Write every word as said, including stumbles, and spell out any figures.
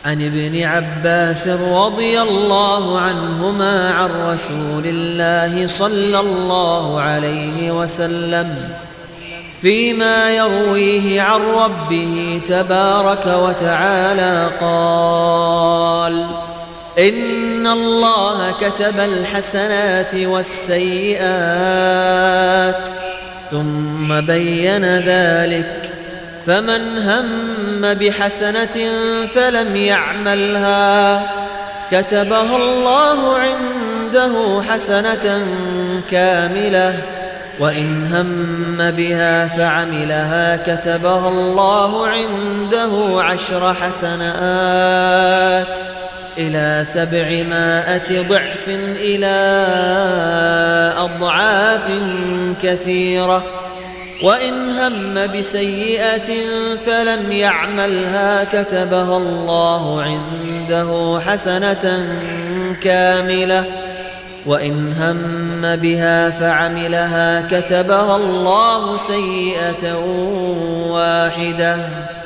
عن ابن عباس رضي الله عنهما عن رسول الله صلى الله عليه وسلم فيما يرويه عن ربه تبارك وتعالى قال: إن الله كتب الحسنات والسيئات ثم بين ذلك، فمن هم بحسنة فلم يعملها كتبها الله عنده حسنة كاملة، وإن هم بها فعملها كتبها الله عنده عشر حسنات إلى سبعمائة ضعف إلى أضعاف كثيرة. وإن هم بسيئة فلم يعملها كتبها الله عنده حسنة كاملة، وإن هم بها فعملها كتبها الله سيئة واحدة.